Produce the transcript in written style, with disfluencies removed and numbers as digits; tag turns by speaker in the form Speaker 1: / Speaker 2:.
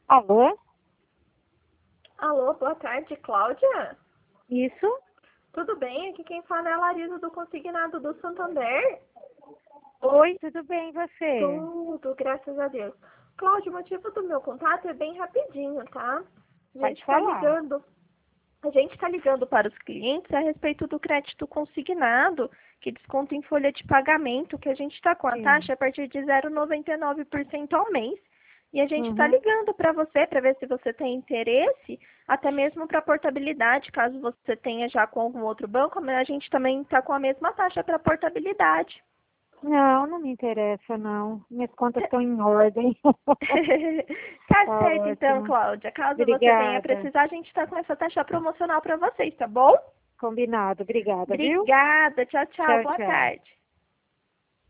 Speaker 1: Alô?
Speaker 2: Alô, boa tarde, Cláudia?
Speaker 1: Isso?
Speaker 2: Tudo bem? Aqui quem fala é a Larissa do Consignado do Santander.
Speaker 1: Oi, tudo bem, e você?
Speaker 2: Tudo, graças a Deus. Cláudia, o motivo do meu contato é bem rapidinho, tá? A gente
Speaker 1: Pode
Speaker 2: está
Speaker 1: falar.
Speaker 2: ligando, a gente está ligando para os clientes a respeito do crédito consignado, que desconta em folha de pagamento, que a gente está com a
Speaker 1: Sim.
Speaker 2: taxa a partir de 0,99% ao mês. E a gente está
Speaker 1: Uhum.
Speaker 2: ligando para você para ver se você tem interesse, até mesmo para portabilidade, caso você tenha já com algum outro banco, mas a gente também está com a mesma taxa para portabilidade.
Speaker 1: Não, não me interessa, não. Minhas contas estão em ordem.
Speaker 2: Tá
Speaker 1: Tá
Speaker 2: certo então,
Speaker 1: ótimo.
Speaker 2: Cláudia. Caso você venha
Speaker 1: Obrigada.
Speaker 2: precisar, a gente está com essa taxa promocional para vocês, tá bom?
Speaker 1: Combinado. Obrigada, viu?
Speaker 2: Obrigada. Tchau, tchau.
Speaker 1: Tchau,
Speaker 2: Boa
Speaker 1: tchau.
Speaker 2: tarde.